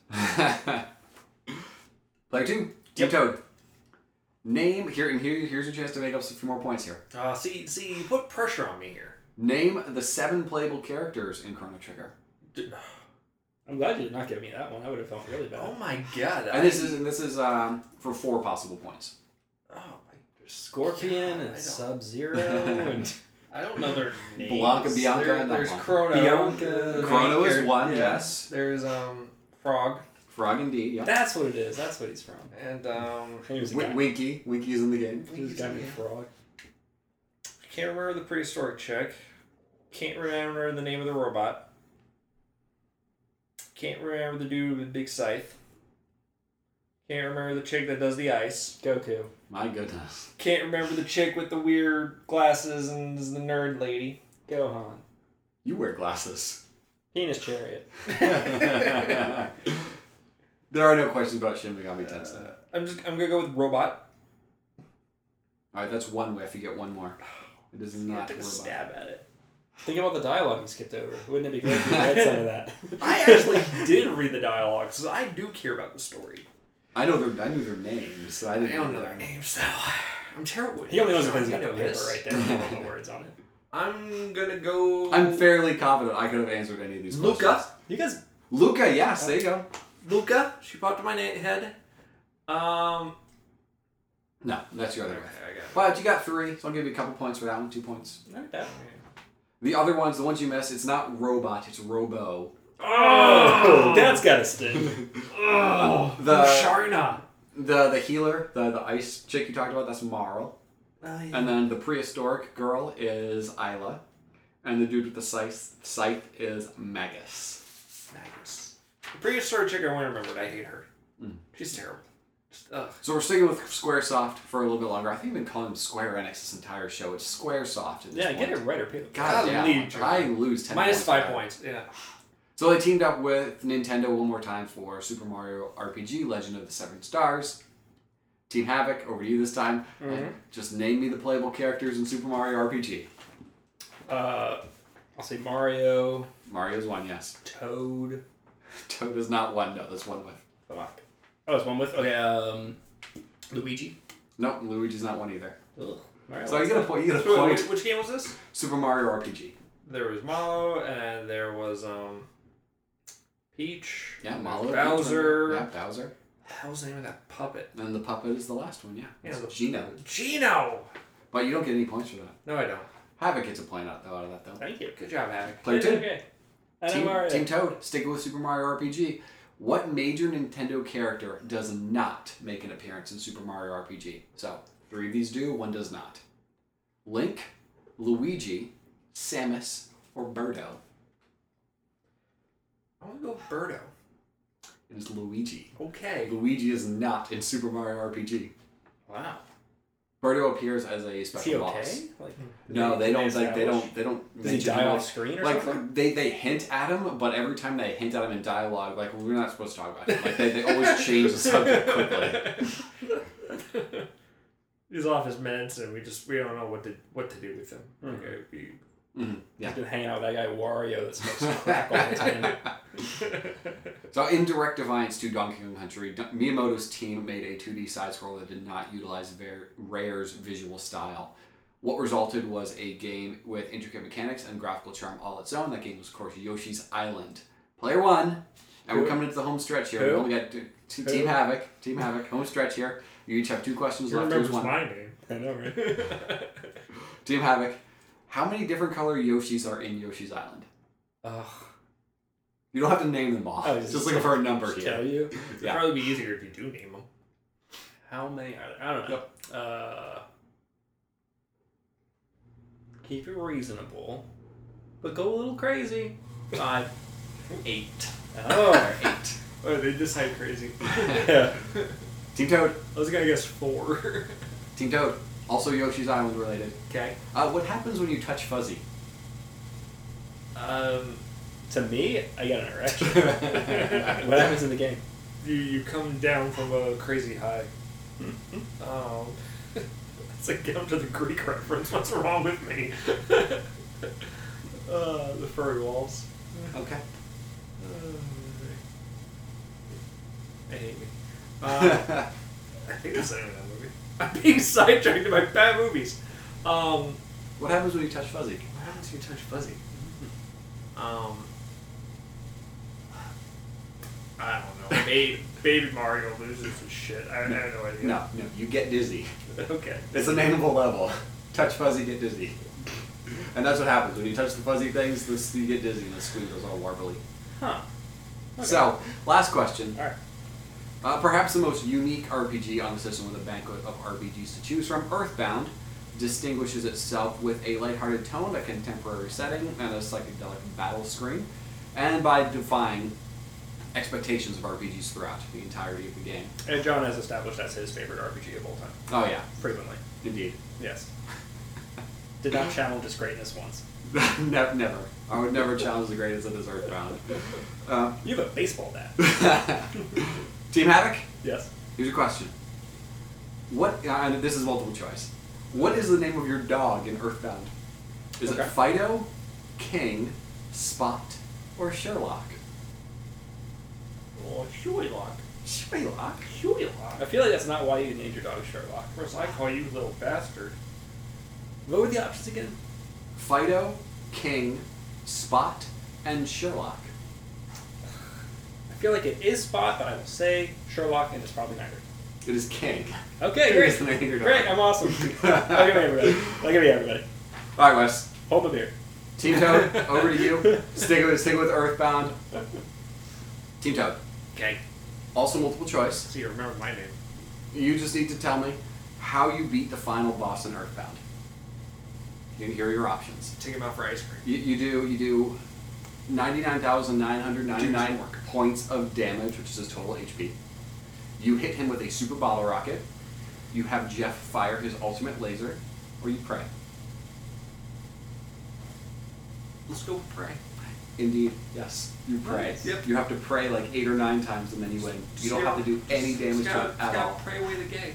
Player 2, Team Toad. Name, here's your chance to make up a few more points here. See, you put pressure on me here. Name the 7 playable characters in Chrono Trigger. I'm glad you did not give me that one. I would have felt really bad. Oh my god. And this is for 4 possible points. Oh my. Scorpion God, I and don't- Sub-Zero and I don't know their names. Blanca, Bianca, and There's Blanca. Chrono. Bianca. the main Chrono is character. one, Yeah. yes. There's Frog Frog indeed, yeah. that's what it is. That's what he's from. and He was a guy. Winky. Winky is in the game. He was a guy named Frog. can't remember the prehistoric chick. Can't remember the name of the robot. Can't remember the dude with the big scythe. Can't remember the chick that does the ice. Goku. My goodness. Can't remember the chick with the weird glasses and is the nerd lady. Gohan. You wear glasses. Penis Chariot. There are no questions about Shin Megami Tensei. I'm gonna go with robot. Alright, that's one whiff. You get one more. It is I not took a robot. stab at it. Think about the dialogue you skipped over. Wouldn't it be great if you read some of that? I actually did read the dialogue, so I do care about the story. I knew their names, so I didn't I don't know their names though. I'm terrible. with He only knows names. if he's I got the know paper this. right there with all the words on it. I'm gonna go. I'm fairly confident I could have answered any of these questions. Luca. You guys... Luca, yes, there you go. Luca. She popped in my head. No, that's your other Okay, whiff. I got it. But you got 3, so I'll give you a couple points for that one, 2 points. Not bad. The other ones, the ones you missed, it's not robot, it's robo. Oh! That's gotta sting. Oh, The- Sharna. The healer, the ice chick you talked about, that's Marl. Oh, yeah. And then the prehistoric girl is Isla. And the dude with the scythe is Magus. Magus. The prehistoric chick I want to remember. I hate her. Mm. She's terrible. Just, ugh. So we're sticking with Squaresoft for a little bit longer. I think we've been calling them Square Enix this entire show. It's Squaresoft at this Yeah, point. get it right or pay the God I damn, lead, I lose 10 Minus points. 5 for that. points. Yeah. So they teamed up with Nintendo one more time for Super Mario RPG Legend of the Seven Stars. Team Havoc, over to you this time. Mhm. Just name me the playable characters in Super Mario RPG. I'll say Mario, Mario's one, yes. Toad. Toad is not one, no, that's one with. Fuck. Oh, it's one with... Okay, Luigi. No, Luigi's not one either. Ugh. Mario. So you get a point. You get a Wait, point. which game was this? Super Mario RPG. There was Malo, and there was Peach. Yeah, Malo. Bowser. Yeah, Bowser. What the hell's the name of that puppet? And the puppet is the last one, yeah. Yeah, It's the- Gino. Gino! But you don't get any points for that. No, I don't. Havoc gets a point out of that, though. Thank you. Good job, Havoc. Player 2. Okay. I know Mario. Team Toad, sticking with Super Mario RPG. What major Nintendo character does not make an appearance in Super Mario RPG? So, 3 of these do, 1 does not. Link, Luigi, Samus, or Birdo? I want to go Birdo. It is Luigi. Okay. Luigi is not in Super Mario RPG. Wow. Birdo appears as a Is special he boss. okay? Like, No, they don't. Like, they establish? don't. Does he mention die him, off like- screen or Like something? they hint at him, but every time they hint at him in dialogue, like we're not supposed to talk about him. Like they always change the subject quickly. He's off his meds, and we don't know what to do with him. Mhm. Like, it'd be... Yeah. He's been hanging out with that guy Wario that smokes crack all the time. So, in direct defiance to Donkey Kong Country, Miyamoto's team made a 2D side-scroller that did not utilize Rare's visual style. What resulted was a game with intricate mechanics and graphical charm all its own. That game was, of course, Yoshi's Island. Player 1, and we're coming into the home stretch here. We Who? only got Team Havoc. Team Havoc, home stretch here. You each have 2 questions Who left. remembers Here's one. my name? I know, right? Team Havoc, how many different color Yoshis are in Yoshi's Island? Ugh. You don't have to name them all. Oh, Just looking for a number Just here. tell you. It'd Yeah. probably be easier if you do name them. How many are there? I don't know. Keep it reasonable, but go a little crazy. 5, 8. Oh. 8. Oh, they decide crazy. Yeah. Team Toad. I was gonna guess 4. Team Toad. Also Yoshi's Island related. Okay. What happens when you touch Fuzzy? To me, I got an erection. What happens in the game? You come down from a crazy high. It's like down to the Greek reference. What's wrong with me? The furry walls. Okay. I hate me. I think that's the name of that movie. I'm being sidetracked by bad movies. What happens when you touch Fuzzy? What happens when you touch Fuzzy? I don't know. Baby Mario loses his shit. I have no idea. No, you get dizzy. Okay. It's a nameable level. Touch Fuzzy, get dizzy. And that's what happens. When you touch the fuzzy things, you get dizzy and the screen goes all warbly. Huh. Okay. So, last question. Alright. Perhaps the most unique RPG on the system with a banquet of RPGs to choose from, Earthbound distinguishes itself with a lighthearted tone, a contemporary setting, and a psychedelic battle screen, and by defying expectations of RPGs throughout the entirety of the game. And John has established that's his favorite RPG of all time. Oh yeah, Frequently. indeed. Yes. Did not challenge his greatness once. Never. I would never challenge the greatest of this Earthbound. You have a baseball bat. Team Havoc, Yes. here's a question. What, and this is multiple choice. What is the name of your dog in Earthbound? Is it Okay. Fido, King, Spot, or Sherlock? Oh, Sherlock. Sherlock? Sherlock. I feel like that's not why you named your dog Sherlock. Of course, I call you little bastard. What were the options again? Fido, King, Spot, and Sherlock. I feel like it is Spot, but I will say Sherlock, and it's probably neither. It is King. Okay, King is the great. name of your dog. Great, I'm awesome. I'll give me everybody. I'll give me everybody. All right, Wes. Hold my beer. Team Toad, over to you. Stick with Earthbound. Team Toad. Okay. Also multiple choice. So you remember my name. You just need to tell me how you beat the final boss in Earthbound. Here are your options. Take him out for ice cream. You do 99,999 Do work. points of damage, which is his total HP. You hit him with a super bottle rocket. You have Jeff fire his ultimate laser, or you pray. Let's go pray. Indeed, yes, you pray. Nice. Yep. You have to pray like 8 or 9 times and then you win. You don't have to do any damage to it at all. Pray away the gay.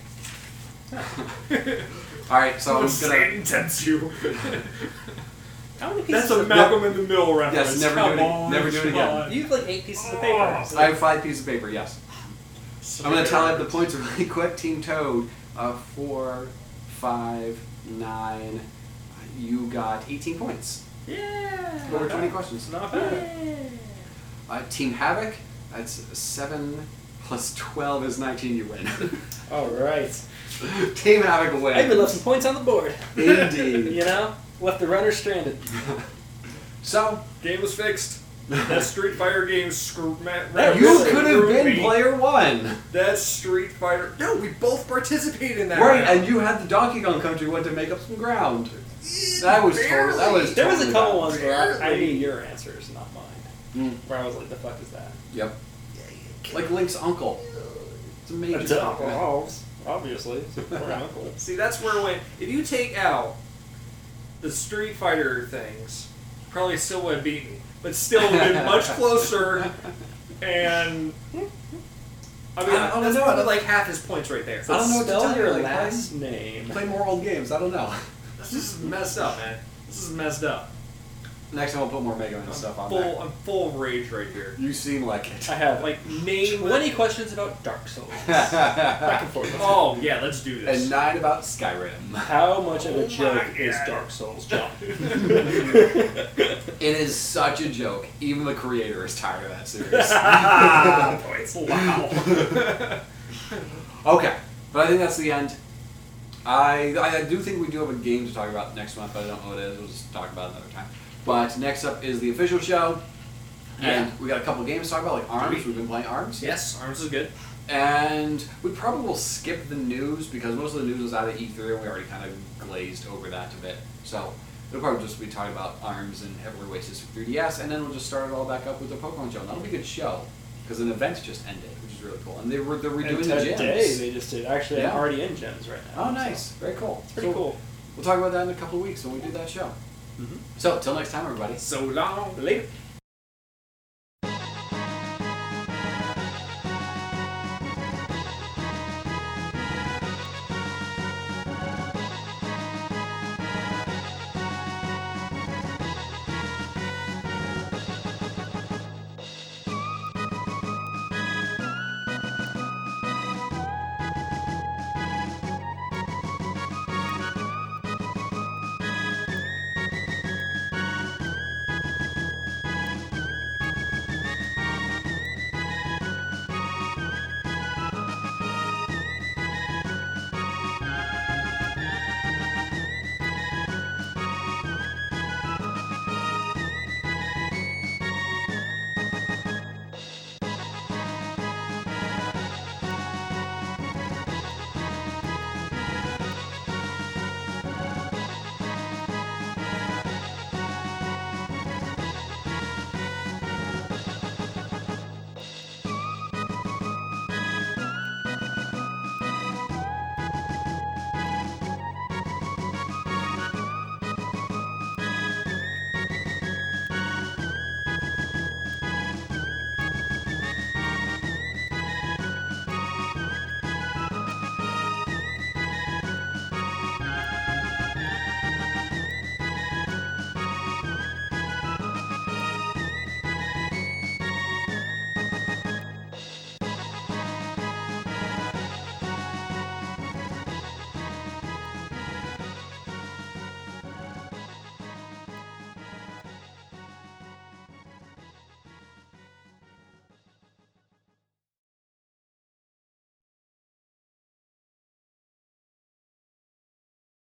Alright, so I'm gonna... Satan tempts you. How many pieces That's a of Malcolm in the Middle Yes, reference. never do it- never do it come again. on. You have like 8 pieces of paper. I have 5 pieces of paper, yes. I'm going to tally up the points really quick. Team Toad, 4, 5, 9. You got 18 points. Yeah. Over 20 questions. Not bad. Team Havoc, that's 7 plus 12 is 19. You win. All right. Team Havoc wins. I even left some points on the board. Indeed. You know, left the runner stranded. So, Game was fixed. That Street Fighter game You could have been player one. That Street Fighter. No, we both participated in that. Right, round. and you had the Donkey Kong Country one to make up some ground. That was Barely. total. That was. There was a totally couple valid. ones where I Barely. knew your answers, not mine. Where I was like, the fuck is that? Yep. Like Link's uncle. It's amazing. Obviously. Poor uncle. See, that's where it went. If you take out the Street Fighter things, probably still would have beaten, but still would have been much closer. And I mean, I don't that's know. probably like half his points right there. I don't know what to Spell tell you, your like, last name. Play more old games. I don't know. This is messed up, man. This is messed up. Next time I'll put more Mega Man stuff on there. I'm full of rage right here. You seem like it. I have Like name 20 questions about Dark Souls. Back and forth. Oh yeah, let's do this. And 9 about Skyrim. How much of Oh a my joke is God. Dark Souls, John? It is such a joke. Even the creator is tired of that series. Points. Wow. Okay, but I think that's the end. I do think we do have a game to talk about next month, but I don't know what it is. We'll just talk about it another time. But next up is the official show. And we got a couple games to talk about, like ARMS. We've been playing ARMS. Yes, ARMS is good. And we probably will skip the news because most of the news was out of E3 and we already kind of glazed over that a bit. So it'll probably just be talking about ARMS and Heavily Wasted for 3DS, and then we'll just start it all back up with the Pokemon show. And that'll be a good show because an event just ended, which is really cool. And they're redoing And the gyms. today they just did. Actually, Yeah. I'm already in gyms right now. Oh, nice. So Very cool. it's pretty So cool. We'll talk about that in a couple of weeks when we do that show. Mm-hmm. So, till next time, everybody. So long. Later.